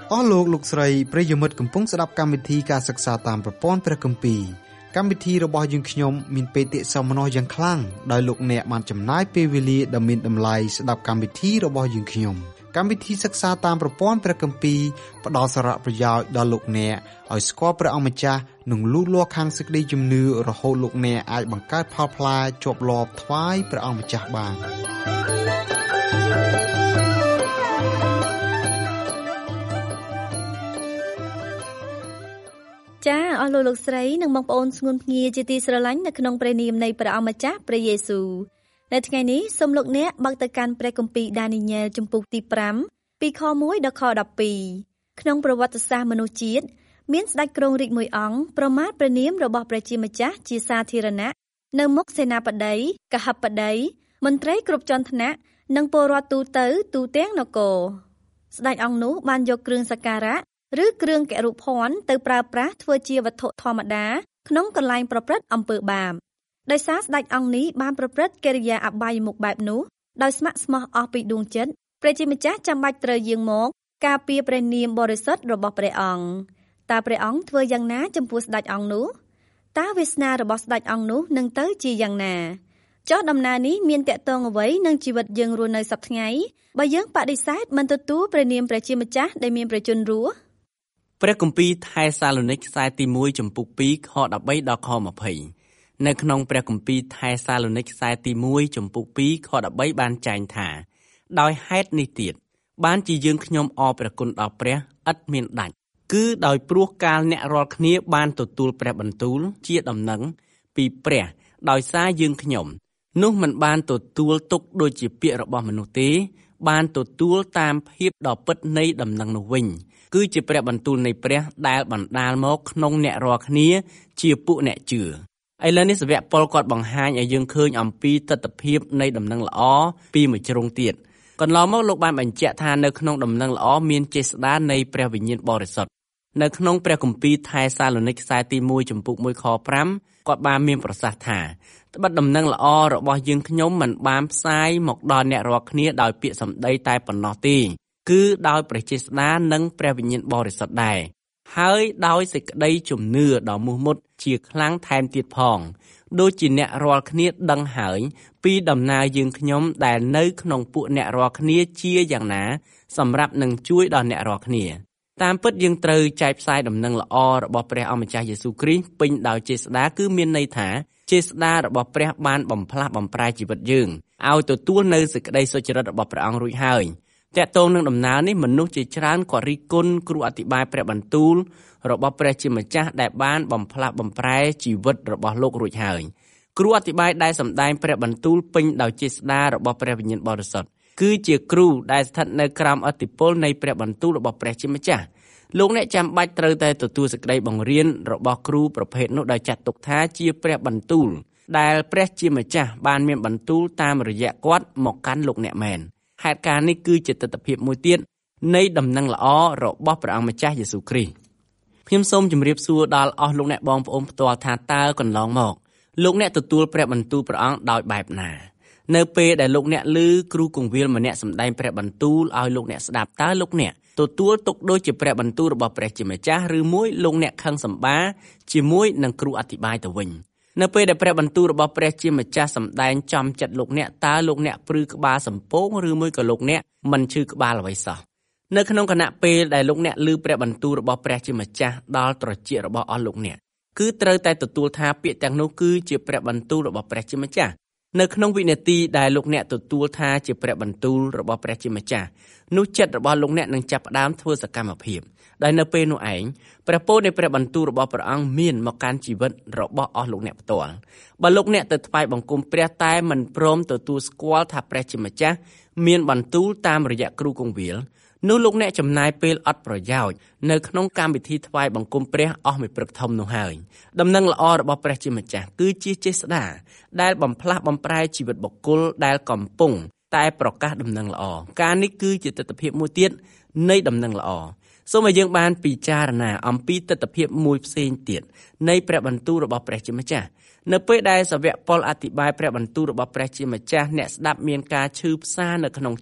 អស់លោកលោកស្រីប្រិយមិត្តកំពុងស្ដាប់កម្មវិធីការសិក្សាតាមប្រព័ន្ធព្រះគម្ពីរកម្មវិធីរបស់យើងខ្ញុំមានបេតិសោមនស្សយ៉ាងខ្លាំងដោយលោកអ្នកបានចំណាយពេលវេលាដ៏មានតម្លៃស្ដាប់កម្មវិធីរបស់យើងខ្ញុំកម្មវិធីសិក្សាតាមប្រព័ន្ធព្រះគម្ពីរផ្ដល់សារៈប្រយោជន៍ដល់លោកអ្នកឲ្យស្គាល់ព្រះអង្គម្ចាស់និងលូតលាស់ខាងសេចក្តីជំនឿរហូតលោកអ្នកអាចបង្កើតផលផ្លែជាប់លាប់ថ្វាយព្រះអង្គម្ចាស់បានចាអស់លោកស្រីនិងបងប្អូនស្ងួនភ្ងាជាទីស្រឡាញ់នៅក្នុងព្រះនាមនៃព្រះអម្ចាស់ព្រះយេស៊ូវនៅថ្ងៃនេះសូមលោកអ្នកបើកទៅកាន់ព្រះគម្ពីរដានីញែលជំពូកទី5ពីខ1ដល់ខ12ក្នុងប្រវត្តិសាស្ត្រមនុស្សជាតិមានស្ដេចគ្រងរាជ្យមួយអង្គប្រមាថព្រះនាមរបស់ព្រះជាម្ចាស់ជាសាធារណៈនៅមុខសេនាបតីកហបតីមន្ត្រីគ្រប់ជាន់ថ្នាក់និងពលរដ្ឋទូទៅទូទាំងនគរស្ដេចអង្គនោះបានយកគ្រឿងសក្ការៈឬគ្រឿងករុភ័ណ្ឌទៅប្រើប្រាស់ធ្វើជាវត្ថុធម្មតាក្នុងកន្លែងប្រព្រឹត្តអំពើបាបដោយសារស្ដេចអង្គនេះបានប្រព្រឹត្តកិរិយាអបាយមុខបែបនោះដោយស្ម័គ្រស្មោះអស់ពីដួងចិត្តព្រះជាម្ចាស់ចាំបាច់ត្រូវយាងមកការពារព្រះនាមបរិសុទ្ធរបស់ព្រះអង្គតើព្រះអង្គធ្វើយ៉ាងណាចំពោះស្ដេចអង្គនោះតើវាសនារបស់ស្ដេចអង្គនោះនឹងទៅជាយ៉ាងណាចុះដំណើរនេះមានតកតងអ្វីនឹងជីវិតយើងរស់នៅសប្តាហ៍ថ្ងៃបើយើងបដិសេធមិនទទួលព្រះនាមព្រះជាម្ចាស់ដែលមានព្រះជន្មរស់ព្រះគម្ពីរថេសាឡូនីកខ្សែទី1ចំពុក2ខ13ដល់ខ20នៅក្នុងព្រះគម្ពីរថេសាឡូនីកខ្សែទី1ចំពុក2ខ13បានចែងថាដោយហេតុនេះទៀតបានជាយើងខ្ញុំអរព្រះគុណដល់ព្រះឥតមានដាច់គឺដោយព្រោះកាលអ្នករាល់គ្នាបានទទួលព្រះបន្ទូលជាដំណឹងពីព្រះដោយសារយើងខ្ញុំនោះមិនបានទទួលទុកដូចជាពាក្យរបស់មនុស្សទេបានទទួលតាមភាពដ៏ពិតនៃដំណឹងនោះវិញគឺជាព្រះបន្ទូលនៃព្រះដែលបណ្ដាលមកក្នុងអ្នករាល់គ្នាជាពួកអ្នកជឿឥឡូវនេះសាវកប៉ុលគាត់បង្ហាញឲ្យយើងឃើញអំពីទិដ្ឋភាពនៃដំណឹងល្អពីមួយជ្រុងទៀតកន្លងមកលោកបានបញ្ជាក់ថានៅក្នុងដំណឹងល្អមានចេស្តានៃព្រះវិញ្ញាណបរិសុទ្ធនៅក្នុងព្រះគម្ពីរថេសាឡូនីកខ្សែទី1ចំពុក1ខ5គាត់បានមានប្រសាសន៍ថាត្បិតដំណឹងល្អរបស់យើងខ្ញុំមិនបានផ្សាយមកដល់អ្នករាល់គ្នាដោយពាក្យសម្ដីតែប៉ុណ្ណោះទេគឺដោយព្រះចេស្តានិងព្រះវិញ្ញាណបរិសុទ្ធដែរហើយដោយសេចក្តីជំនឿដ៏មោះមុតជាខ្លាំងថែមទៀតផងដូចជាអ្នករាល់គ្នាដឹងហើយពីដំណើរយើងខ្ញុំដែលនៅក្នុងពួកអ្នករាល់គ្នាជាយ៉ាងណាសម្រាប់នឹងជួយដល់អ្នករាល់គ្នាតាមពិតយើងត្រូវចែកផ្សាយដំណឹងល្អរបស់ព្រះអម្ចាស់យេស៊ូវគ្រីស្ទពេញដោយចេស្តាគឺមានន័យថាចេស្តារបស់ព្រះបានបំផ្លាស់បំប្រែជីវិតយើងឲ្យទទួលនៅសេចក្តីសុចរិតរបស់ព្រះអង្គរួចហើយតកតងនឹងដំណើរនេះមនុស្សជាច្រើនក៏រិះគន់គ្រូអធិប្បាយព្រះបន្ទូលរបស់ព្រះជាម្ចាស់ដែលបានបំផ្លាស់បំប្រែជីវិតរបស់លោករួចហើយគ្រូអធិប្បាយដែលសម្ដែងព្រះបន្ទូលពេញដោយចេស្តារបស់ព្រះវិញ្ញាណបរិសុទ្ធគឺជាគ្រូដែលស្ថិតនៅក្រោមឥទ្ធិពលនៃព្រះបន្ទូលរបស់ព្រះជាម្ចាស់លោកអ្នកចាំបាច់ត្រូវតែទទួលសេចក្តីបង្រៀនរបស់គ្រូប្រភេទនោះដោយចាត់ទុកថាជាព្រះបន្ទូលដែលព្រះជាម្ចាស់បានមានបន្ទូលតាមរយៈគាត់មកកាន់លោកអ្នកមែនហេតុការណ៍នេះគឺជាទិដ្ឋភាពមួយទៀតនៃដំណឹងល្អរបស់ព្រះអង្គម្ចាស់យេស៊ូវគ្រីស្ទខ្ញុំសូមជម្រាបសួរដល់អស់លោកអ្នកបងប្អូនផ្ទាល់ថាតើកន្លងមកលោកអ្នកទទួលព្រះបន្ទូលព្រះអង្គដោយបែបណានៅពេលដែលលោកអ្នកឮគ្រូគង្វាលម្នាក់សម្ដែងព្រះបន្ទូលឲ្យលោកអ្នកស្ដាប់តើលោកអ្នកទទួលទុកដូចជាព្រះបន្ទូលរបស់ព្រះជាម្ចាស់ឬមួយលោកអ្នកខឹងសម្បាជាមួយនឹងគ្រូអធិប្បាយទៅវិញនៅពេលដែលព្រះបន្ទូលរបស់ព្រះជាម្ចាស់សម្ដែងចំចិត្តលោកអ្នកតើលោកអ្នកព្រឺក្បាលសម្ពងឬមួយក៏លោកអ្នកមិនឈឺក្បាលអ្វីសោះនៅក្នុងគណៈពេលដែលលោកអ្នកឮព្រះបន្ទូលរបស់ព្រះជាម្ចាស់ដល់ត្រចៀករបស់អស់លោកអ្នកគឺត្រូវតែទទួលថាពាក្យទាំងនោះគឺជាព្រះបន្ទូលរបស់ព្រះជាម្ចាស់នៅក្នុងវិនាទីដែលលោកអ្នកទទួលថាជាព្រះបន្ទូលរបស់ព្រះជាម្ចាស់នោះចិត្តរបស់លោកអ្នកនឹងចាប់ផ្ដើមធ្វើសកម្មភាពដែលនៅពេលនោះឯងព្រះពរនៃព្រះបន្ទូលរបស់ព្រះអង្គមានមកកាន់ជីវិតរបស់អស់លោកអ្នកផ្ទាល់បើលោកអ្នកទៅថ្វាយបង្គំព្រះតែមិនព្រមទទួលស្គាល់ថាព្រះជាម្ចាស់មានបន្ទូលតាមរយៈគ្រូគង្វាលនោះលោកអ្នកចំណាយពេលអត់ប្រយោជន៍នៅក្នុងកម្មវិធីថ្វាយបង្គំព្រះអស់មួយព្រឹកធំនោះហើយដំណឹងល្អរបស់ព្រះជាម្ចាស់គឺជាចេស្តាដែលបំផ្លាស់បំប្រែជីវិតបុគ្គលដែលកំពុងតែប្រកាសដំណឹងល្អការនេះគឺជាទិដ្ឋភាពមួយទៀតនៃដំណឹងល្អសូមឲ្យយើងបានពិចារណាអំពីទិដ្ឋភាពមួយផ្សេងទៀតនៃព្រះបន្ទូលរបស់ព្រះជាម្ចាស់នៅពេលដែលសាវកប៉ុលអធិប្បាយព្រះបន្ទូលរបស់ព្រះជាម្ចាស់អ្នកស្ដាប់មានការឈឺផ្សានៅក្នុងចិត្ត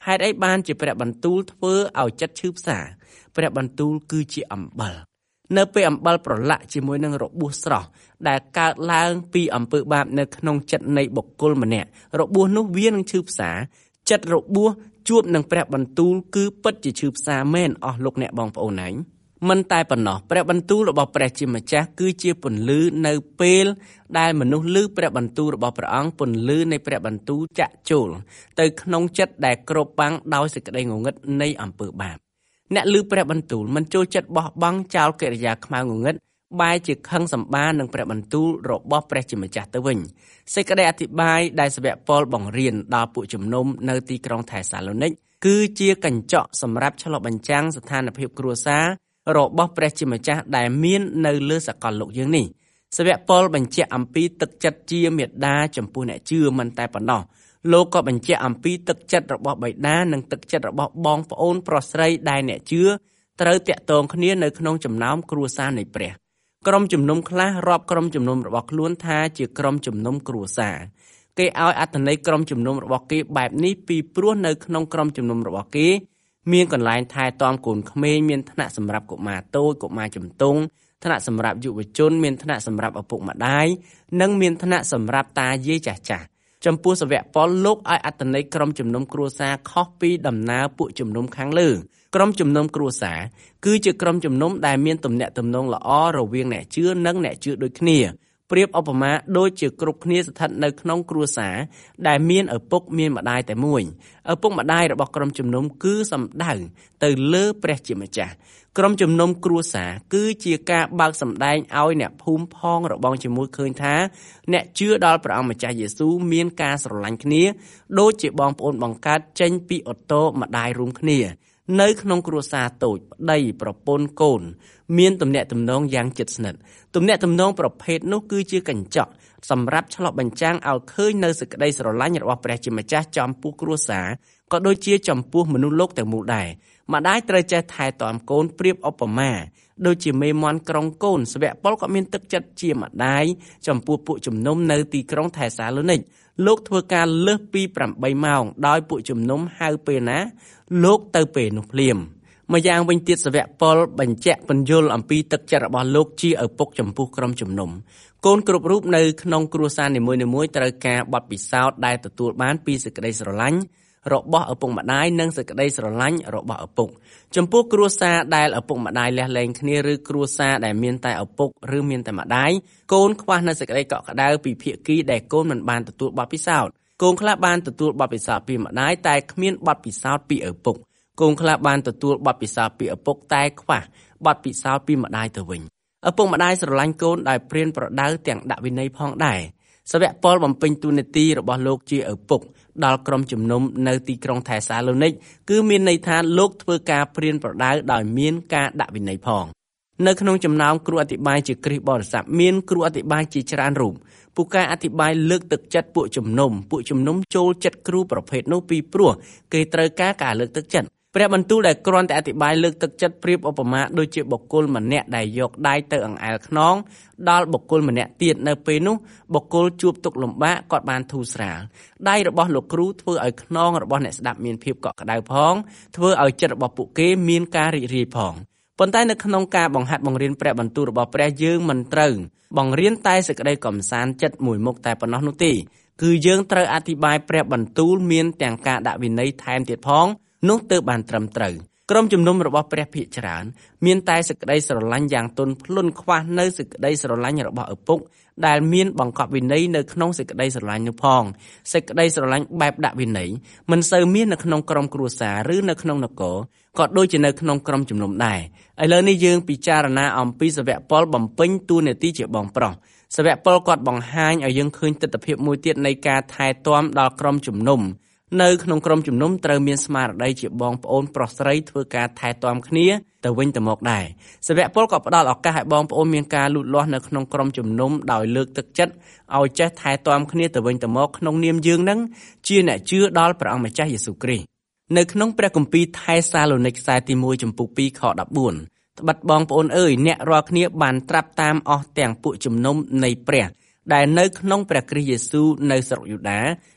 ហេតុអីបានជាព្រះបន្ទូលធ្វើឲ្យចិត្តឈឺផ្សាព្រះបន្ទូលគឺជាអំបិលនៅពេលអំបិលប្រឡាក់ជាមួយនឹងរបួសស្រស់ដែលកើតឡើងពីអំពើបាបនៅក្នុងចិត្តនៃបុគ្គលម្នាក់របួសនោះវានឹងឈឺផ្សាចិត្តរបួសជួបនឹងព្រះបន្ទូលគឺពិតជាឈឺផ្សាមែនអស់លោកអ្នកបងប្អូនឯងមិនតែប៉ុណ្ណោះព្រះបន្ទូលរបស់ព្រះជាម្ចាស់គឺជាពន្លឺនៅពេលដែលមនុស្សឮព្រះបន្ទូលរបស់ព្រះអង្គពន្លឺនៃព្រះបន្ទូលចាក់ចូលទៅក្នុងចិត្តដែលគ្របបាំងដោយសេចក្តីងងឹតនៃអំពើបាបអ្នកឮព្រះបន្ទូលមិនចូលចិត្តបោះបង់ចោលកិរិយាខ្មៅងងឹតបែរជាខឹងសម្បានឹងព្រះបន្ទូលរបស់ព្រះជាម្ចាស់ទៅវិញសេចក្តីអធិប្បាយដែលសាវកប៉ុលបង្រៀនដល់ពួកជំនុំនៅទីក្រុងថេសាឡូនីកគឺជាកញ្ចក់សម្រាប់ឆ្លុះបញ្ចាំងស្ថានភាពគ្រួសាររបស់ព្រះជាម្ចាស់ដែលមាននៅលើសកលលោកយើងនេះសាវកប៉ុលបញ្ជាក់អំពីទឹកចិត្តជាមេដាចំពោះអ្នកជឿមិនតែប៉ុណ្ណោះលោកក៏បញ្ជាក់អំពីទឹកចិត្តរបស់បិតានិងទឹកចិត្តរបស់បងប្អូនប្រុសស្រីដែលអ្នកជឿត្រូវតាក់ទងគ្នានៅក្នុងចំណោមគ្រួសារនៃព្រះក្រុមជំនុំខ្លះរាប់ក្រុមជំនុំរបស់ខ្លួនថាជាក្រុមជំនុំគ្រួសារគេឲ្យអត្ថន័យក្រុមជំនុំរបស់គេបែបនេះពីព្រោះនៅក្នុងក្រុមជំនុំរបស់គេមានកន្លែងថែទាំកូនក្មេងមានថ្នាក់សម្រាប់កុមារតូចកុមារជំទង់ថ្នាក់សម្រាប់យុវជនមានថ្នាក់សម្រាប់ឪពុកម្ដាយនិងមានថ្នាក់សម្រាប់តាយាយចាស់ៗចំពោះសាវកប៉ុលលោកឲ្យអត្ថន័យក្រុមជំនុំគ្រួសារខុសពីដំណើរពួកជំនុំខាងលើក្រុមជំនុំគ្រួសារគឺជាក្រុមជំនុំដែលមានទំនាក់ទំនងល្អរវាងអ្នកជឿនិងអ្នកជឿដូចគ្នាប្រៀបឧបមាដូចជាគ្រប់គ្នាស្ថិតនៅក្នុងគ្រួសារដែលមានឪពុកមានម្ដាយតែមួយឪពុកម្ដាយរបស់ក្រុមជំនុំគឺសំដៅទៅលើព្រះជាម្ចាស់ក្រុមជំនុំគ្រួសារគឺជាការបើកសម្ដែងឲ្យអ្នកភូមិផងរបងជាមួយឃើញថាអ្នកជឿដល់ព្រះអង្គម្ចាស់យេស៊ូវមានការស្រឡាញ់គ្នាដូចជាបងប្អូនបង្កើតចេញពីអូតូម្ដាយរួមគ្នានៅក្នុងគ្រួសារតូចប្តីប្រពន្ធកូនមានទំនាក់ទំនងយ៉ាងជិតស្និទ្ធទំនាក់ទំនងប្រភេទនោះគឺជាកញ្ចក់សម្រាប់ឆ្លុះបញ្ចាំងឲ្យឃើញនៅសេចក្តីស្រឡាញ់របស់ព្រះជាម្ចាស់ចំពោះគ្រួសារក៏ដូចជាចំពោះមនុស្សលោកទាំងមូលដែរម្ដាយត្រូវចេះថែទាំកូនប្រៀបឧបមាដូចជាមេមាន់ក្រុងកូនសាវកប៉ុលក៏មានទឹកចិត្តជាម្ដាយចំពោះពួកជំនុំនៅទីក្រុងថេសាឡូនីកលោកធ្វើការលើសពី8ម៉ោងដោយពួកជំនុំហៅពេលណាលោកទៅពេលនោះភ្លាមម្យ៉ាងវិញទៀតសាវកប៉ុលបញ្ជាក់ពន្យល់អំពីទឹកចិត្តរបស់លោកជាឪពុកចំពោះក្រុមជំនុំកូនគ្រប់រូបនៅក្នុងគ្រួសារនីមួយៗត្រូវការបទពិសោធន៍ដែលទទួលបានពីសេចក្តីស្រឡាញ់របស់ឪពុកម្ដាយនិងសេចក្តីស្រឡាញ់របស់ឪពុកចំពោះគ្រួសារដែលឪពុកម្ដាយលះលែងគ្នាឬគ្រួសារដែលមានតែឪពុកឬមានតែម្ដាយកូនខ្វះនៅសេចក្តីកក់ក្ដៅពីភាគីដែលកូនមិនបានទទួលបទពិសោធន៍កូនខ្លះបានទទួលបទពិសោធន៍ពីម្ដាយតែគ្មានបទពិសោធន៍ពីឪពុកកូនខ្លះបានទទួលបទពិសោធន៍ពីឪពុកតែខ្វះបទពិសោធន៍ពីម្ដាយទៅវិញឪពុកម្ដាយស្រឡាញ់កូនដោយព្រានប្រដៅទាំងដាក់វិន័យផងដែរសាវកប៉ុលបំពេញតួនាទីរបស់លោកជាឪពុកដល់ក្រុមជំនុំនៅទីក្រុងថេសាឡូនីកគឺមានន័យថាលោកធ្វើការព្រានប្រដៅដោយមានការដាក់វិន័យផងនៅក្នុងចំណោមគ្រូអធិប្បាយជាគ្រីស្ទបរិស័ទមានគ្រូអធិប្បាយជាច្រើនរូបពួកគេអធិប្បាយលើកទឹកចិត្តពួកជំនុំចូលចិត្តគ្រូប្រភេទនោះពីព្រោះគេត្រូវការលើកទឹកចិត្តព្រះបន្ទូលដែលគ្រាន់តែអធិប្បាយលើកទឹកចិត្តប្រៀបឧបមាដូចជាបុគ្គលម្នាក់ដែលយកដៃទៅអង្អែលខ្នងដល់បុគ្គលម្នាក់ទៀតនៅពេលនោះបុគ្គលជួបទុក្ខលំបាកគាត់បានធូរស្រាលដៃរបស់លោកគ្រូធ្វើឲ្យខ្នងរបស់អ្នកស្ដាប់មានភាពកក់ក្ដៅផងធ្វើឲ្យចិត្តរបស់ពួកគេមានការរីករាយផងប៉ុន្តែនៅក្នុងការបង្ហាត់បង្រៀនព្រះបន្ទូលរបស់ព្រះយើងមិនត្រូវបង្រៀនតែសេចក្តីកំសាន្តចិត្តមួយមុខតែប៉ុណ្ណោះនោះទេគឺយើងត្រូវអធិប្បាយព្រះបន្ទូលមានទាំងការដាក់វិន័យថែមទៀតផងនោះទើបបានត្រឹមត្រូវក្រុមជំនុំរបស់ព្រះភិក្ខច្រើនមានតែសេចក្តីស្រឡាញ់យ៉ាងទន់ភ្លន់ខ្វះនៅសេចក្តីស្រឡាញ់របស់ឪពុកដែលមានបង្កប់វិន័យនៅក្នុងសេចក្តីស្រឡាញ់នោះផងសេចក្តីស្រឡាញ់បែបដាក់វិន័យមិនសូវមាននៅក្នុងក្រុមគ្រួសារឬនៅក្នុងនគរក៏ដូចជានៅក្នុងក្រុមជំនុំដែរឥឡូវនេះយើងពិចារណាអំពីសាវកប៉ុលបំពេញតួនាទីជាបងប្រុសសាវកប៉ុលគាត់បង្ហាញឲ្យយើងឃើញទិដ្ឋភាពមួយទៀតនៃការថែទាំដល់ក្រុមជំនុំនៅក្នុងក្រុមជំនុំត្រូវមានស្មារតីជាបងប្អូនប្រុសស្រីធ្វើការថែទាំគ្នាទៅវិញទៅមកដែរសាវកប៉ុលក៏ផ្ដល់ឱកាសឲ្យបងប្អូនមានការលូតលាស់នៅក្នុងក្រុមជំនុំដោយលើកទឹកចិត្តឲ្យចេះថែទាំគ្នាទៅវិញទៅមកក្នុងនាមយើងនឹងជាអ្នកជឿដល់ព្រះអង្គម្ចាស់យេស៊ូវគ្រីស្ទនៅក្នុងព្រះគម្ពីរថេសាឡូនីកខ្សែទី1ចំពុក2ខ14ត្បិតបងប្អូនអើយអ្នករាល់គ្នាបានត្រាប់តាមអស់ទាំងពួកជំនុំនៃព្រះដែលនៅក្នុងព្រះគ្រីស្ទយេស៊ូវនៅស្រុកយូដា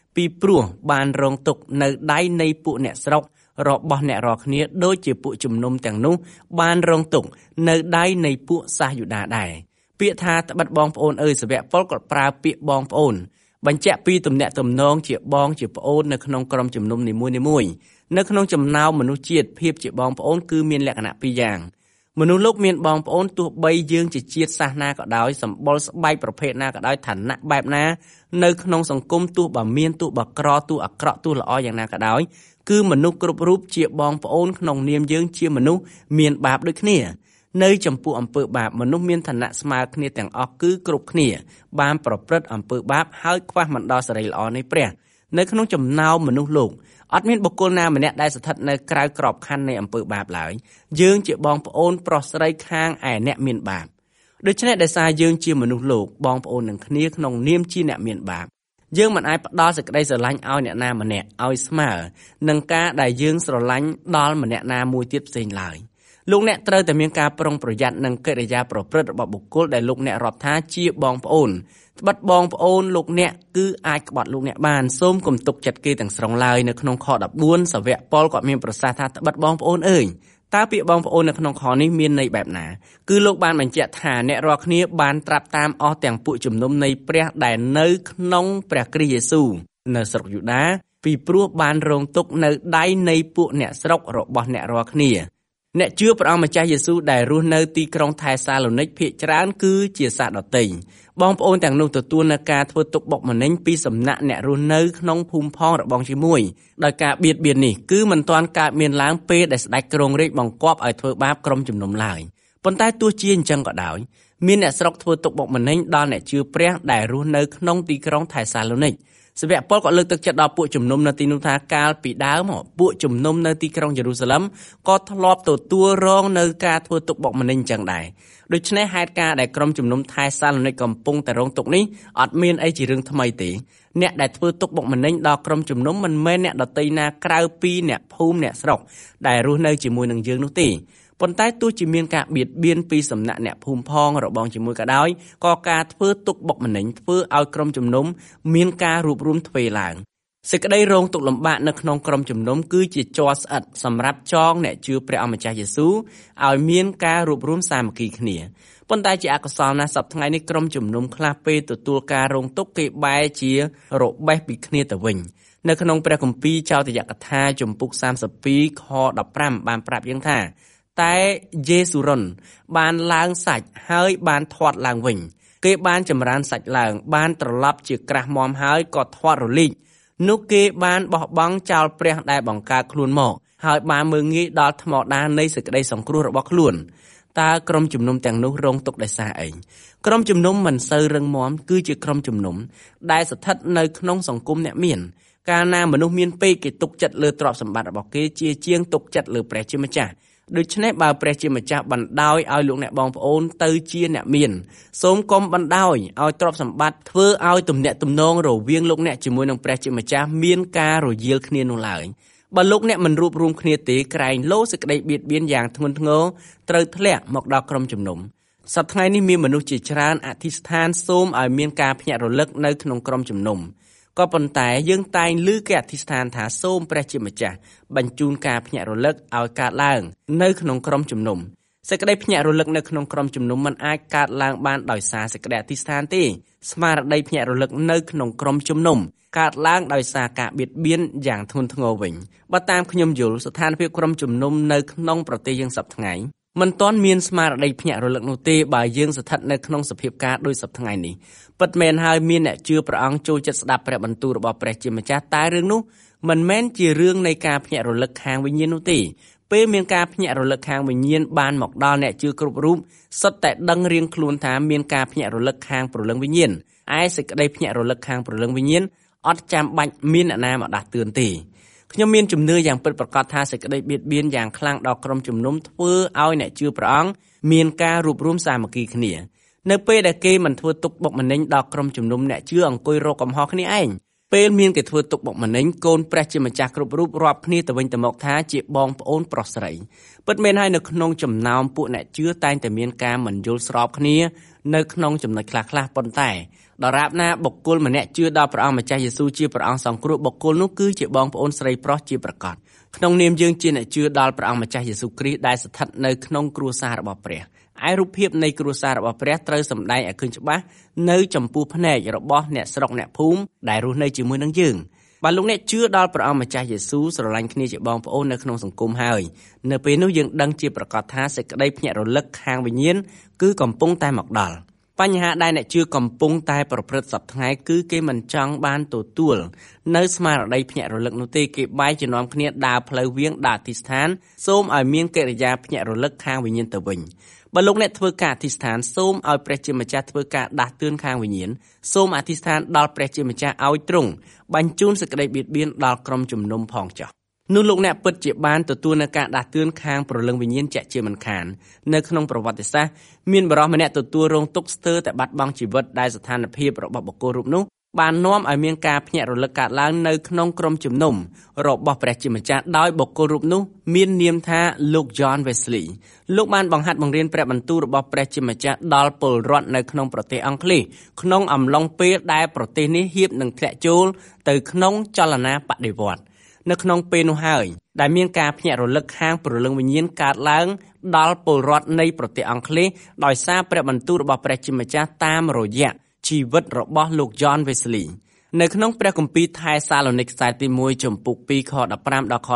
ពីព្រោះបានរងទុក្ខនៅដៃនៃពួកអ្នកស្រុករបស់អ្នករាល់គ្នាដូចជាពួកជំនុំទាំងនោះបានរងទុក្ខនៅដៃនៃពួកសាសយូដាដែរពាក្យថាត្បិតបងប្អូនអើយសាវកប៉ុលក៏ប្រើពាក្យបងប្អូនបញ្ជាក់ពីទំនាក់ទំនងជាបងជាប្អូននៅក្នុងក្រុមជំនុំនីមួយៗនៅក្នុងចំណោមមនុស្សជាតិភាពជាបងប្អូនគឺមានលក្ខណៈពីរយ៉ាងមនុស្សលោកមានបងប្អូនទោះបីយើងជាជាតិសាសនាក៏ដោយសម្បុរស្បែកប្រភេទណាក៏ដោយឋានៈបែបណានៅក្នុងសង្គមទោះបើមានទោះបើក្រទោះអាក្រក់ទោះល្អយ៉ាងណាក៏ដោយគឺមនុស្សគ្រប់រូបជាបងប្អូនក្នុងនាមយើងជាមនុស្សមានបាបដូចគ្នានៅចំពោះអំពើបាបមនុស្សមានឋានៈស្មើគ្នាទាំងអស់គឺគ្រប់គ្នាបានប្រព្រឹត្តអំពើបាបហើយខ្វះមិនដល់សេរីល្អនៃព្រះនៅក្នុងចំណោមមនុស្សលោកអត់មានបុគ្គលណាម្នាក់ដែលស្ថិតនៅក្រៅក្របខ័ណ្ឌនៃអំពើបាបឡើយយើងជាបងប្អូនប្រុសស្រីខាងឯអ្នកមានបាបដូច្នេះដោយសារយើងជាមនុស្សលោកបងប្អូននឹងគ្នាក្នុងនាមជាអ្នកមានបាបយើងមិនអាចផ្ដល់សេចក្តីស្រឡាញ់ឲ្យអ្នកណាម្នាក់ឲ្យស្មើនឹងការដែលយើងស្រឡាញ់ដល់ម្នាក់ណាមួយទៀតផ្សេងឡើយលោកអ្នកត្រូវតែមានការប្រុងប្រយ័ត្ននឹងកិរិយាប្រព្រឹត្តរបស់បុគ្គលដែលលោកអ្នករាប់ថាជាបងប្អូនត្បិតបងប្អូនលោកអ្នកគឺអាចក្បត់លោកអ្នកបានសូមកុំទុកចិត្តគេទាំងស្រុងឡើយនៅក្នុងខ14សាវកប៉ុលក៏មានប្រសាសន៍ថាត្បិតបងប្អូនអើយតើពាក្យបងប្អូននៅក្នុងខនេះមានន័យបែបណាគឺលោកបានបញ្ជាក់ថាអ្នករាល់គ្នាបានត្រាប់តាមអស់ទាំងពួកជំនុំនៃព្រះដែលនៅក្នុងព្រះគ្រីស្ទយេស៊ូវនៅស្រុកយូដាពីព្រោះបានរងទុក្ខនៅដៃនៃពួកអ្នកស្រុករបស់អ្នករាល់គ្នាអ្នកជឿព្រះអង្គម្ចាស់យេស៊ូវដែលរស់នៅទីក្រុងថេសាឡូនីកភាគច្រើនគឺជាសាសដទៃបងប្អូនទាំងនោះទទួលនៅការធ្វើទុក្ខបុកម្នេញពីសំណាក់អ្នករស់នៅក្នុងភូមិផងរបងជាមួយដោយការបៀតបៀននេះគឺមិនទាន់កើតមានឡើងពេលដែលស្ដេចគ្រងរាជ្យបង្គាប់ឲ្យធ្វើបាបក្រុមជំនុំឡើយប៉ុន្តែទោះជាអញ្ចឹងក៏ដោយមានអ្នកស្រុកធ្វើទុក្ខបុកម្នេញដល់អ្នកជឿព្រះដែលរស់នៅក្នុងទីក្រុងថេសាឡូនីកសាវកប៉ុលក៏លើកទឹកចិត្តដល់ពួកជំនុំនៅទីនោះថាកាលពីដើមពួកជំនុំនៅទីក្រុងយេរូសាឡឹមក៏ធ្លាប់ទទួលរងនៅការធ្វើទុក្ខបុកម្នេញអញ្ចឹងដែរដូច្នេះហេតុការណ៍ដែលក្រុមជំនុំថេសាឡូនីកកំពុងតែរងទុក្ខនេះអត់មានអីជារឿងថ្មីទេអ្នកដែលធ្វើទុក្ខបុកម្នេញដល់ក្រុមជំនុំមិនមែនអ្នកដទៃណាក្រៅពីអ្នកភូមិអ្នកស្រុកដែលរស់នៅជាមួយនឹងយើងនោះទេប៉ុន្តែទោះជាមានការបៀតបៀនពីសំណាក់អ្នកភូមិផងរបងជាមួយក៏ដោយក៏ការធ្វើទុក្ខបុកម្នេញធ្វើឲ្យក្រុមជំនុំមានការរួបរวมទ្វេឡើងសេចក្តីរងទុក្ខលំបាកនៅក្នុងក្រុមជំនុំគឺជាជ័រស្អិតសម្រាប់ចងអ្នកជឿព្រះអង្គម្ចាស់យេស៊ូវឲ្យមានការរួបរวมសាមគ្គីគ្នាប៉ុន្តែជាអកុសលណាស់សប្តាហ៍ថ្ងៃនេះក្រុមជំនុំខ្លះពេលទទួលការរងទុក្ខគេបែរជារបេះពីគ្នាទៅវិញនៅក្នុងព្រះគម្ពីរចោទយកថាជំពូក32ខ15បានប្រាប់យើងថាតែយេស៊ូរុនបានឡើងសាច់ហើយបានធាត់ឡើងវិញគេបានចម្រើនសាច់ឡើងបានត្រឡប់ជាក្រាស់មាំហើយក៏ធាត់រលីកនោះគេបានបោះបង់ចោលព្រះដែលបង្កើតខ្លួនមកហើយបានមើលងាយដល់ថ្មដានៃសេចក្តីសង្គ្រោះរបស់ខ្លួនតើក្រុមជំនុំទាំងនោះរងទុក្ខដោយសារអីក្រុមជំនុំមិនសូវរឹងមាំគឺជាក្រុមជំនុំដែលស្ថិតនៅក្នុងសង្គមអ្នកមានកាលណាមនុស្សមានពេកគេទុកចិត្តលើទ្រព្យសម្បត្តិរបស់គេជាងទុកចិត្តលើព្រះជាម្ចាស់ដូច្នេះបើព្រះជាម្ចាស់បណ្ដោយឲ្យលោកអ្នកបងប្អូនទៅជាអ្នកមានសូមកុំបណ្ដោយឲ្យទ្រព្យសម្បត្តិធ្វើឲ្យទំនាក់ទំនងរវាងលោកអ្នកជាមួយនឹងព្រះជាម្ចាស់មានការរយាលគ្នានោះឡើយបើលោកអ្នកមិនរួបរวมគ្នាទេក្រែងលោសេចក្តីបៀតបៀនយ៉ាងធ្ងន់ធ្ងរត្រូវធ្លាក់មកដល់ក្រុមជំនុំសប្តាហ៍ថ្ងៃនេះមានមនុស្សជាច្រើនអធិស្ឋានសូមឲ្យមានការភ្ញាក់រលឹកនៅក្នុងក្រុមជំនុំក៏ប៉ុន្តែយើងតែងឮគេអធិស្ឋានថាសូមព្រះជាម្ចាស់បញ្ជូនការភ្ញាក់រលឹកឲ្យកើតឡើងនៅក្នុងក្រុមជំនុំសេចក្តីភ្ញាក់រលឹកនៅក្នុងក្រុមជំនុំមិនអាចកើតឡើងបានដោយសារសេចក្តីអធិស្ឋានទេស្មារតីភ្ញាក់រលឹកនៅក្នុងក្រុមជំនុំកើតឡើងដោយសារការបៀតបៀនយ៉ាងធ្ងន់ធ្ងរវិញបើតាមខ្ញុំយល់ស្ថានភាពក្រុមជំនុំនៅក្នុងប្រទេសយើងសប្តាហ៍ថ្ងៃមិនទាន់មានស្មារតីភ្ញាក់រលឹកនោះទេបើយើងស្ថិតនៅក្នុងសភាពការដូចសប្តាហ៍ថ្ងៃនេះពិតមែនហើយមានអ្នកជឿព្រះអង្គចូលចិត្តស្ដាប់ព្រះបន្ទូលរបស់ព្រះជាម្ចាស់តែរឿងនោះមិនមែនជារឿងនៃការភ្ញាក់រលឹកខាងវិញ្ញាណនោះទេពេលមានការភ្ញាក់រលឹកខាងវិញ្ញាណបានមកដល់អ្នកជឿគ្រប់រូបសុទ្ធតែដឹងរៀងខ្លួនថាមានការភ្ញាក់រលឹកខាងព្រលឹងវិញ្ញាណឯសេចក្តីភ្ញាក់រលឹកខាងព្រលឹងវិញ្ញាណអត់ចាំបាច់មានអ្នកណាមកដាស់តឿនទេខ្ញុំមានជំនឿយ៉ាងពិតប្រាកដថាសេចក្តីបៀតបៀនយ៉ាងខ្លាំងដល់ក្រុមជំនុំធ្វើឲ្យអ្នកជឿព្រះអង្គមានការរួបរวมសាមគ្គីគ្នានៅពេលដែលគេមិនធ្វើទុក្ខបុកម្នេញដល់ក្រុមជំនុំអ្នកជឿអង្គុយរកកំហុសគ្នាឯងពេលមានគេធ្វើទុក្ខបុកម្នេញកូនព្រះជាម្ចាស់គ្រប់រូបរាប់គ្នាទៅវិញទៅមកថាជាបងប្អូនប្រុសស្រីពិតមែនហើយនៅក្នុងចំណោមពួកអ្នកជឿតែងតែមានការមិនយល់ស្របគ្នានៅក្នុងចំណុចខ្លះៗប៉ុន្តែដរាបណាបុគ្គលម្នាក់ជឿដល់ព្រះអង្គម្ចាស់យេស៊ូវជាព្រះអង្គសង្គ្រោះបុគ្គលនោះគឺជាបងប្អូនស្រីប្រុសជាប្រកបក្នុងនាមយើងជាអ្នកជឿដល់ព្រះអង្គម្ចាស់យេស៊ូវគ្រីស្ទដែលស្ថិតនៅក្នុងគ្រួសាររបស់ព្រះឯរូបភាពនៃគ្រួសាររបស់ព្រះត្រូវសម្ដែងឲ្យឃើញច្បាស់នៅចំពោះភ្នែករបស់អ្នកស្រុកអ្នកភូមិដែលរស់នៅជាមួយនឹងយើងបើលោកអ្នកជឿដល់ព្រះអង្គម្ចាស់យេស៊ូវស្រឡាញ់គ្នាជាបងប្អូននៅក្នុងសង្គមហើយនៅពេលនោះយើងដឹងជាប្រកាសថាសេចក្តីភ្ញាក់រលឹកខាងវិញ្ញាណគឺកំពុងតែមកដល់បញ្ហាដែលអ្នកជឿកំពុងតែប្រព្រឹត្តសពថ្ងៃគឺគេមិនចង់បានទទួលនៅស្មារតីភ្ញាក់រលឹកនោះទេគេបែរជានាំគ្នាដើរផ្លូវវាងដើរអធិស្ឋានសូមឲ្យមានកិរិយាភ្ញាក់រលឹកខាងវិញ្ញាណទៅវិញបើលោកអ្នកធ្វើការអធិស្ឋានសូមឲ្យព្រះជាម្ចាស់ធ្វើការដាស់តឿនខាងវិញ្ញាណសូមអធិស្ឋានដល់ព្រះជាម្ចាស់ឲ្យទ្រង់បញ្ជូនសេចក្តីបៀតបៀនដល់ក្រុមជំនុំផងចុះនោះលោកអ្នកពិតជាបានទទួលនៅការដាស់តឿនខាងព្រលឹងវិញ្ញាណជាក់ជាមិនខាននៅក្នុងប្រវត្តិសាស្ត្រមានបរិសម្នាក់ទទួលរងទុក្ខស្ទើរតែបាត់បង់ជីវិតដែលស្ថានភាពរបស់បុគ្គលរូបនោះបាននាំឲ្យមានការភ្ញាក់រលឹកកើតឡើងនៅក្នុងក្រុមជំនុំរបស់ព្រះជាម្ចាស់ដោយបុគ្គលរូបនោះមាននាមថាលោក John Wesley លោកបានបង្ហាត់បង្រៀនព្រះបន្ទូលរបស់ព្រះជាម្ចាស់ដល់ពលរដ្ឋនៅក្នុងប្រទេសអង់គ្លេសក្នុងអំឡុងពេលដែលប្រទេសនេះហៀបនឹងធ្លាក់ចូលទៅក្នុងចលនាបដិវត្តន៍នៅក្នុងពេលនោះហើយដែលមានការភ្ញាក់រលឹកខាងព្រលឹងវិញ្ញាណកើតឡើងដល់ពលរដ្ឋនៃប្រទេសអង់គ្លេសដោយសារព្រះបន្ទូលរបស់ព្រះជាម្ចាស់តាមរយៈជីវិតរបស់លោក John Wesley នៅក្នុងព្រះគម្ពីរថេសាឡូនីកខ្សែទី1ចំពុក2ខ15ដល់ខ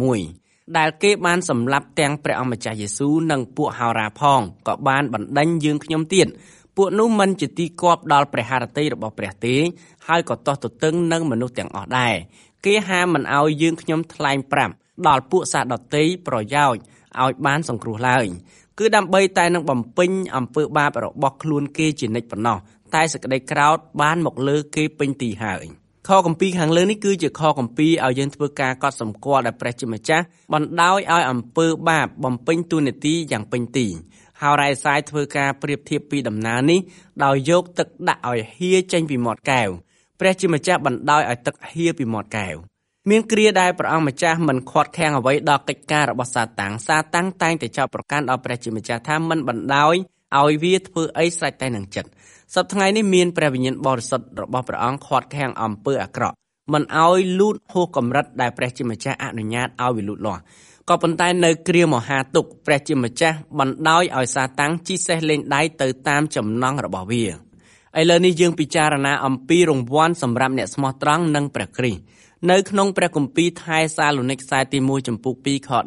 16ដែលគេបានសម្លាប់ទាំងព្រះអង្គម្ចាស់យេស៊ូវនិងពួកហោរាផងក៏បានបណ្ដេញយើងខ្ញុំទៀតពួកនោះមិនជាទីគាប់ដល់ព្រះハរតីរបស់ព្រះទេហើយក៏ទាស់ទទឹងនឹងមនុស្សទាំងអស់ដែរគេហាមមិនឲ្យយើងខ្ញុំថ្លែងប្រាប់ដល់ពួកសាដតីប្រយោជន៍ឲ្យបានសង្គ្រោះឡើយគឺដើម្បីតែនឹងបំពេញអំពើបាបរបស់ខ្លួនគេជានិច្ចប៉ុណ្ណោះតែសេចក្តីក្រោធបានមកលើគេពេញទីហើយខគម្ពីរខាងលើនេះគឺជាខគម្ពីរឲ្យយើងធ្វើការកត់សម្គាល់ដែលព្រះជាម្ចាស់បណ្ដោយឲ្យអំពើបាបបំពេញតួនាទីយ៉ាងពេញទីហើយរ៉ាយសាយធ្វើការប្រៀបធៀបពីដំណើរនេះដោយយកទឹកដាក់ឲ្យហៀចេញពីមាត់កែវព្រះជាម្ចាស់បណ្ដោយឲ្យទឹកហៀពីមាត់កែវមានគ្រាដែលព្រះអង្គម្ចាស់មិនខាត់ខាំងអ្វីដល់កិច្ចការរបស់សាតាំងតែងតែចោទប្រកាន់ដល់ព្រះជាម្ចាស់ថាមិនបណ្ដោយឲ្យវាធ្វើអីស្រេចតែនឹងចិត្តសប្តាហ៍ថ្ងៃនេះមានព្រះវិញ្ញាណបរិសុទ្ធរបស់ព្រះអង្គខាត់ខាំងអំពើអាក្រក់មិនឲ្យលូតហួសកម្រិតដែលព្រះជាម្ចាស់អនុញ្ញាតឲ្យវាលូតលាស់ក៏ប៉ុន្តែនៅគ្រាមហាទុក្ខព្រះជាម្ចាស់បណ្ដោយឲ្យសាតាំងជិះសេះលេងដៃទៅតាមចំណង់របស់វាឥឡូវនេះយើងពិចារណាអំពីរង្វាន់សម្រាប់អ្នកស្មោះត្រង់និងព្រះគ្រីស្ទនៅក្នុងព្រះគម្ពីរថេសាឡូនីកខ្សែទី1ចំពុក2ខ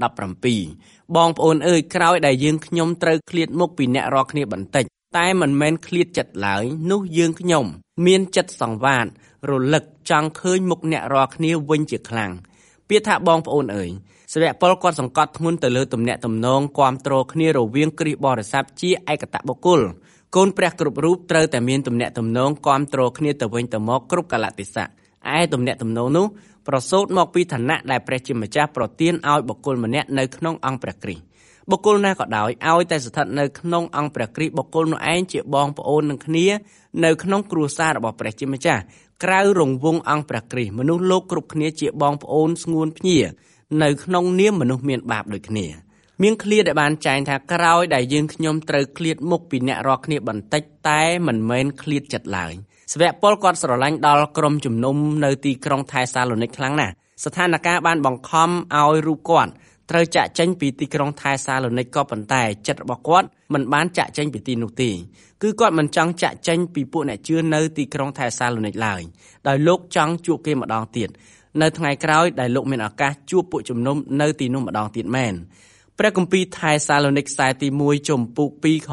17បងប្អូនអើយក្រោយដែលយើងខ្ញុំត្រូវឃ្លាតមុខពីអ្នករាល់គ្នាបន្តិចតែមិនមែនឃ្លាតចិត្តឡើយនោះយើងខ្ញុំមានចិត្តសង្វាតរលឹកចង់ឃើញមុខអ្នករាល់គ្នាវិញជាខ្លាំងពាក្យថាបងប្អូនអើយសាវកប៉ុលគាត់សង្កត់ធ្ងន់ទៅលើទំនាក់ទំនងគាំទ្រគ្នារវាងគ្រីស្ទបរិស័ទជាឯកតបុគ្គលកូនព្រះគ្រប់រូបត្រូវតែមានទំនាក់ទំនងគាំទ្រគ្នាទៅវិញទៅមកគ្រប់កាលៈទេសៈឯទំនាក់ទំនងនោះប្រសូតមកពីឋានៈដែលព្រះជាម្ចាស់ប្រទានឲ្យបុគ្គលម្នាក់នៅក្នុងអង្គព្រះគ្រីស្ទបុគ្គលណាក៏ដោយឲ្យតែស្ថិតនៅក្នុងអង្គព្រះគ្រីស្ទបុគ្គលនោះឯងជាបងប្អូននឹងគ្នានៅក្នុងគ្រួសាររបស់ព្រះជាម្ចាស់ក្រៅរង្វង់អង្គព្រះគ្រីស្ទមនុស្សលោកគ្រប់គ្នាជាបងប្អូនស្ងួនភ្ញានៅក្នុងនាមមនុស្សមានបាបដូចគ្នាមានឃ្លាដែលបានចែងថាក្រោយដែលយើងខ្ញុំត្រូវឃ្លាតមុខពីអ្នករាល់គ្នាបន្តិចតែមិនមែនឃ្លាតចិត្តឡើយសាវកប៉ុលគាត់ស្រឡាញ់ដល់ក្រុមជំនុំនៅទីក្រុងថេសាឡូនីកខ្លាំងណាស់ស្ថានភាពបានបង្ខំឲ្យរូបគាត់ត្រូវចាក់ចេញពីទីក្រុងថេសាឡូនីកក៏ប៉ុន្តែចិត្តរបស់គាត់មិនបានចាក់ចេញពីទីនោះទេគឺគាត់មិនចង់ចាក់ចេញពីពួកអ្នកជឿនៅទីក្រុងថេសាឡូនីកឡើយដោយលោកចង់ជួបគេម្ដងទៀតនៅថ្ងៃក្រោយដែលលោកមានឱកាសជួបពួកជំនុំនៅទីនោះម្ដងទៀតមែនព្រះគម្ពីរថេសាឡូនីកខ្សែទី1ចំពុក2ខ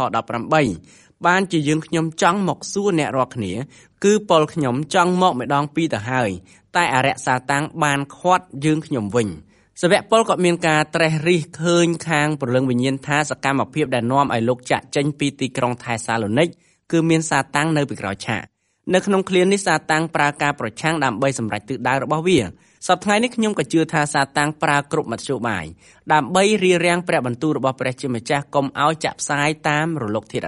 18បានជាយើងខ្ញុំចង់មកសួរអ្នករាល់គ្នាគឺប៉ុលខ្ញុំចង់មកម្ដងពីរទៅហើយតែអរិយសាតាំងបានខាត់យើងខ្ញុំវិញសាវកប៉ុលក៏មានការត្រេះរិះឃើញខាងព្រលឹងវិញ្ញាណថាសកម្មភាពដែលនាំឲ្យលោកចាក់ចេញពីទីក្រុងថេសាឡូនីកគឺមានសាតាំងនៅពីក្រោយឆាកនៅក្នុងឃ្លានេះសាតាំងប្រើការប្រឆាំងដើម្បីសម្រេចទិសដៅរបស់វាសប្តាហ៍ថ្ងៃនេះខ្ញុំក៏ជឿថាសាតាំងប្រើគ្រប់មធ្យោបាយដើម្បីរារាំងព្រះបន្ទូលរបស់ព្រះជាម្ចាស់កុំឲ្យចាក់ផ្សាយតាមរលកធាតុអាកាស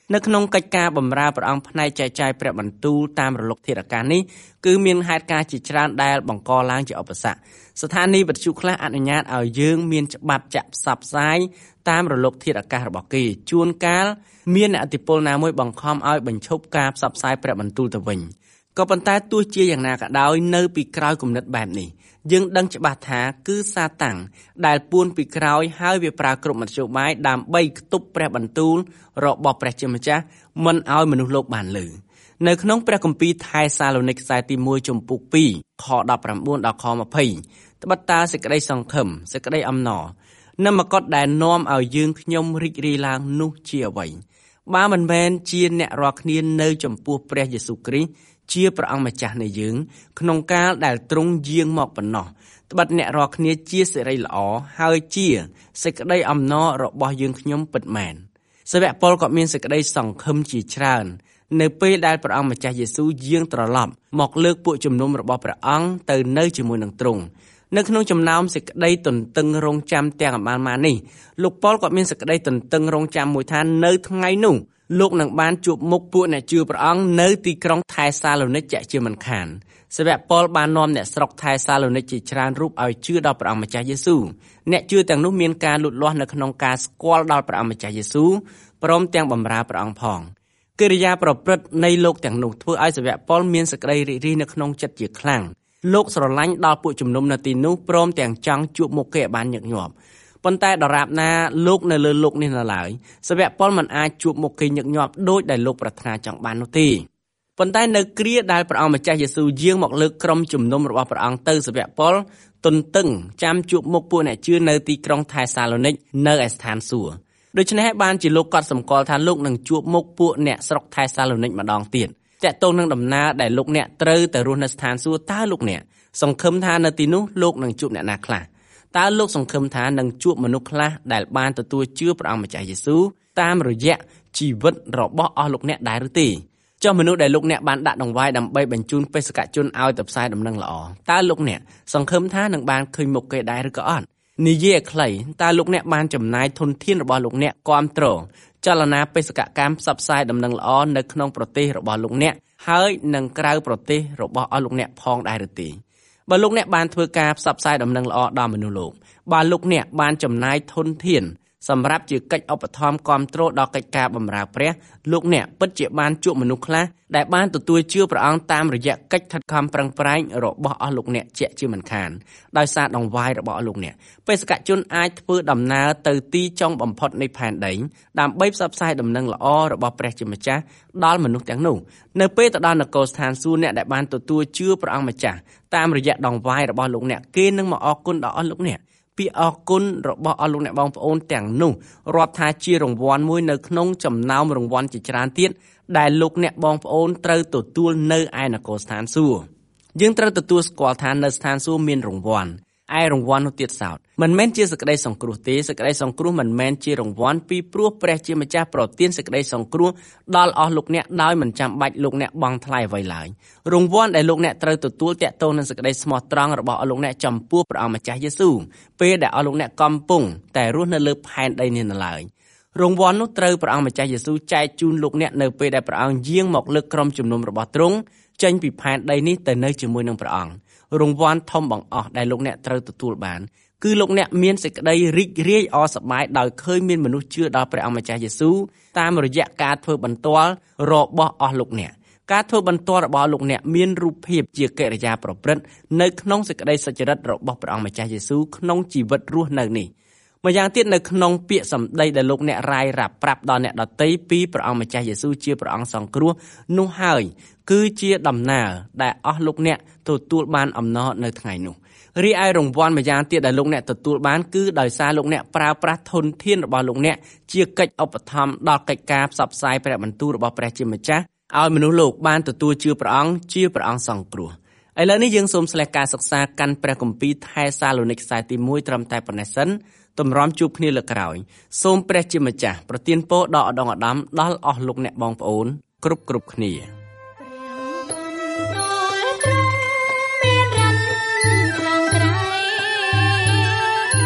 នៅក្នុងកិច្ចការបម្រើព្រះអង្គផ្នែកចែកចាយព្រះបន្ទូលតាមរលកធាតុអាកាសនេះគឺមានហេតុការណ៍ជាច្រើនដែលបង្កឡើងជាឧបសគ្គស្ថានីយ៍វិទ្យុខ្លះអនុញ្ញាតឲ្យយើងមានច្បាប់ចាក់ផ្សព្វផ្សាយតាមរលកធាតុអាកាសរបស់គេជួនកាលមានអ្នកឥទ្ធិពលណាមួយបង្ខំឲ្យបញ្ឈប់ការផ្សព្វផ្សាយព្រះបន្ទូលទៅវិញក៏ប៉ុន្តែទោះជាយ៉ាងណាក៏ដោយនៅពីក្រោយគំនិតបែបនេះយើងដឹងច្បាស់ថាគឺសាតាំងដែលពួនពីក្រោយហើយវាប្រើគ្រប់មធ្យោបាយដើម្បីខ្ទប់ព្រះបន្ទូលរបស់ព្រះជាម្ចាស់មិនឲ្យមនុស្សលោកបានឮនៅក្នុងព្រះគម្ពីរថេសាឡូនីកខ្សែទី1ចំពុក2ខ19ដល់ខ20ត្បិតតើសេចក្តីសង្ឃឹមសេចក្តីអំណរនិងមកុដដែលនាំឲ្យយើងខ្ញុំរីករាយឡើងនោះជាអ្វីបើមិនមែនជាអ្នករាល់គ្នានៅចំពោះព្រះយេស៊ូវគ្រីស្ទជាព្រះអង្គម្ចាស់នៃយើងក្នុងកាលដែលទ្រង់យាងមកប៉ុណ្ណោះត្បិតអ្នករាល់គ្នាជាសិរីល្អហើយជាសេចក្តីអំណររបស់យើងខ្ញុំពិតមែនសាវកប៉ុលក៏មានសេចក្តីសង្ឃឹមជាច្រើននៅពេលដែលព្រះអង្គម្ចាស់យេស៊ូវយាងត្រឡប់មកលើកពួកជំនុំរបស់ព្រះអង្គទៅនៅជាមួយនឹងទ្រង់នៅក្នុងចំណោមសេចក្តីទន្ទឹងរង់ចាំទាំងអបានមកនេះលោកប៉ុលក៏មានសេចក្តីទន្ទឹងរង់ចាំមួយថានៅថ្ងៃនោះលោកនឹងបានជួបមុខពួកអ្នកជឿព្រះអង្គនៅទីក្រុងថេសាឡូនីកជាមិនខានសាវកប៉ុលបាននាំអ្នកស្រុកថេសាឡូនីកជាច្រើនរូបឲ្យជឿដល់ព្រះអង្គម្ចាស់យេស៊ូវអ្នកជឿទាំងនោះមានការលូតលាស់នៅក្នុងការស្គាល់ដល់ព្រះអង្គម្ចាស់យេស៊ូវព្រមទាំងបម្រើព្រះអង្គផងកិរិយាប្រព្រឹត្តនៃលោកទាំងនោះធ្វើឲ្យសាវកប៉ុលមានសេចក្តីរីករាយនៅក្នុងចិត្តជាខ្លាំងលោកស្រឡាញ់ដល់ពួកជំនុំនៅទីនោះព្រមទាំងចង់ជួបមុខគេឲ្យបានញឹកញាប់ប៉ុន្តែដរាបណាលោកនៅលើលោកនេះនៅឡើយសាវកប៉ុលមិនអាចជួបមុខគេញឹកញាប់ដូចដែលលោកប្រាថ្នាចង់បាននោះទេប៉ុន្តែនៅគ្រាដែលព្រះអង្គម្ចាស់យេស៊ូវយាងមកលើកក្រុមជំនុំរបស់ព្រះអង្គទៅសាវកប៉ុលទន្ទឹងចាំជួបមុខពួកអ្នកជឿនៅទីក្រុងថេសាឡូនីកនៅឯស្ថានសួគ៌ដូច្នេះបានជាលោកកត់សម្គាល់ថាលោកនឹងជួបមុខពួកអ្នកស្រុកថេសាឡូនីកម្ដងទៀតតាក់ទងនឹងដំណើរដែលលោកអ្នកត្រូវទៅរស់នៅស្ថានសួគ៌តើលោកអ្នកសង្ឃឹមថានៅទីនោះលោកនឹងជួបអ្នកណាខ្លះតើលោកសង្ឃឹមថានឹងជួបមនុស្សខ្លះដែលបានទទួលជឿព្រះអង្គម្ចាស់យេស៊ូវតាមរយៈជីវិតរបស់អស់លោកអ្នកដែរឬទេចុះមនុស្សដែលលោកអ្នកបានដាក់ដង្វាយដើម្បីបញ្ជូនបេសកជនឲ្យទៅផ្សាយដំណឹងល្អតើលោកអ្នកសង្ឃឹមថានឹងបានឃើញមុខគេដែរឬក៏អត់និយាយឲ្យខ្លីតើលោកអ្នកបានចំណាយធនធានរបស់លោកអ្នកគាំទ្រចលនាបេសកកម្មផ្សព្វផ្សាយដំណឹងល្អនៅក្នុងប្រទេសរបស់លោកអ្នកហើយនឹងក្រៅប្រទេសរបស់អស់លោកអ្នកផងដែរឬទេបើលោកអ្នកបានធ្វើការផ្សព្វផ្សាយដំណឹងល្អដល់មនុស្សលោកបើលោកអ្នកបានចំណាយធនធានសម្រាប់ជាកិច្ចឧបត្ថម្ភគាំទ្រដល់កិច្ចការបម្រើព្រះលោកអ្នកពិតជាបានជួបមនុស្សខ្លះដែលបានទទួលជឿព្រះអង្គតាមរយៈកិច្ចខិតខំប្រឹងប្រែងរបស់អស់លោកអ្នកជាក់ជាមិនខានដោយសារដង្វាយរបស់អស់លោកអ្នកបេសកជនអាចធ្វើដំណើរទៅទីចុងបំផុតនៃផែនដីដើម្បីផ្សព្វផ្សាយដំណឹងល្អរបស់ព្រះជាម្ចាស់ដល់មនុស្សទាំងនោះនៅពេលទៅដល់នគរស្ថានសួគ៌អ្នកដែលបានទទួលជឿព្រះអង្គម្ចាស់តាមរយៈដង្វាយរបស់លោកអ្នកគេនឹងមកអរគុណដល់អស់លោកអ្នកពីអរគុណរបស់អស់លោកអ្នកបងប្អូនទាំងនោះរាប់ថាជារង្វាន់មួយនៅក្នុងចំណោមរង្វាន់ជាច្រើនទៀតដែលលោកអ្នកបងប្អូនត្រូវទទួលនៅឯនគរស្ថានសួគ៌យើងត្រូវទទួលស្គាល់ថានៅស្ថានសួគ៌មានរង្វាន់ឯរង្វាន់នោះទៀតសោតមិនមែនជាសេចក្តីសង្គ្រោះទេសេចក្តីសង្គ្រោះមិនមែនជារង្វាន់ពីព្រោះព្រះជាម្ចាស់ប្រទានសេចក្តីសង្គ្រោះដល់អស់លោកអ្នកដោយមិនចាំបាច់លោកអ្នកបង់ថ្លៃអ្វីឡើយរង្វាន់ដែលលោកអ្នកត្រូវទទួលតាក់ទងនឹងសេចក្តីស្មោះត្រង់របស់អស់លោកអ្នកចំពោះព្រះអង្គម្ចាស់យេស៊ូវពេលដែលអស់លោកអ្នកកំពុងតែរស់នៅលើផែនដីនេះនៅឡើយរង្វាន់នោះត្រូវព្រះអង្គម្ចាស់យេស៊ូវចែកជូនលោកអ្នកនៅពេលដែលព្រះអង្គយាងមកលើកក្រុមជំនុំរបស់ទ្រង់ចេញពីផែនដីនេះទៅនៅជាមួយនឹងព្រះអង្គរង្វាន់ធំបង្អស់ដែលលោកអ្នកត្រូវទទួលបានគឺលោកអ្នកមានសេចក្តីរីករាយអរសប្បាយដោយឃើញមានមនុស្សជឿដល់ព្រះអង្គម្ចាស់យេស៊ូវតាមរយៈការធ្វើបន្ទាល់របស់អស់លោកអ្នកការធ្វើបន្ទាល់របស់លោកអ្នកមានរូបភាពជាកិរិយាប្រព្រឹត្តនៅក្នុងសេចក្តីសុចរិតរបស់ព្រះអង្គម្ចាស់យេស៊ូវក្នុងជីវិតរស់នៅនេះម្យ៉ាងទៀតនៅក្នុងពាក្យសម្ដីដែលលោកអ្នករាយរាប់ប្រាប់ដល់អ្នកដទៃពីព្រះអង្គម្ចាស់យេស៊ូវជាព្រះអង្គសង្គ្រោះនោះហើយគឺជាដំណើរដែលអស់លោកអ្នកទទួលបានអំណរនៅថ្ងៃនោះរីឯរង្វាន់ម្យ៉ាងទៀតដែលលោកអ្នកទទួលបានគឺដោយសារលោកអ្នកប្រើប្រាស់ធនធានរបស់លោកអ្នកជាកិច្ចឧបត្ថម្ភដល់កិច្ចការផ្សព្វផ្សាយព្រះបន្ទូលរបស់ព្រះជាម្ចាស់ឲ្យមនុស្សលោកបានទទួលជឿព្រះអង្គជាព្រះអង្គសង្គ្រោះឥឡូវនេះយើងសូមស្លេះការសិក្សាកាន់ព្រះគម្ពីរថេសាឡូនីកខ្សែទី1ត្រឹមតែប៉ុណ្ណេះសិនតម្រាំជួបគ្នាលើកក្រោយសូមព្រះជាម្ចាស់ប្រទានពរដល់ឧត្តមឧត្តមដល់អស់លោកអ្នកបងប្អូនគ្រប់គ្នា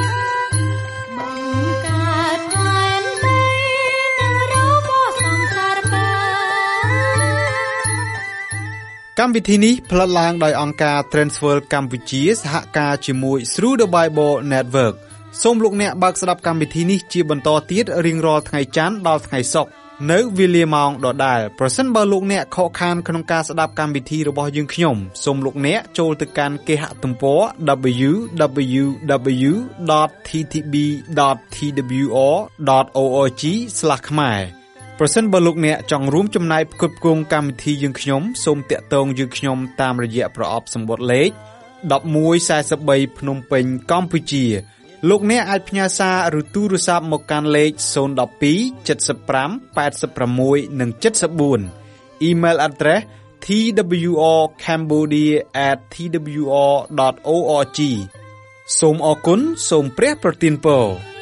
បង្កើតផែនដីនឹងរកបោះសង្សារកម្មវិធីនេះផ្លាត់ឡើងដោយអង្គការ Transworld កម្ពុជាសហការជាមួយ Through the Bible Network សូមលោកអ្នកបើកស្ដាប់កម្មវិធីនេះជាបន្តទៀតរៀងរាល់ថ្ងៃច័ន្ទដល់ថ្ងៃសុក្រនៅវេលាម៉ោងដដែលប្រសិនបើលោកអ្នកខកខានក្នុងការស្ដាប់កម្មវិធីរបស់យើងខ្ញុំសូមលោកអ្នកចូលទៅកាន់គេហទំព័រ www.ttb.twr.org/ ខ្មែរប្រសិនបើលោកអ្នកចង់រួមចំណែកផ្គត់ផ្គង់កម្មវិធីយើងខ្ញុំសូមតាក់ទងយើងខ្ញុំតាមរយៈប្រអប់សម្បត្តិលេខ1143ភ្នំពេញកម្ពុជាលោកអ្នកអាចផ្ញើសារឬទូរស័ព្ទមកកាន់លេខ012 75 86 និង 74 Email address twrcambodia@twr.org សូមអរគុណសូមព្រះប្រទានពរ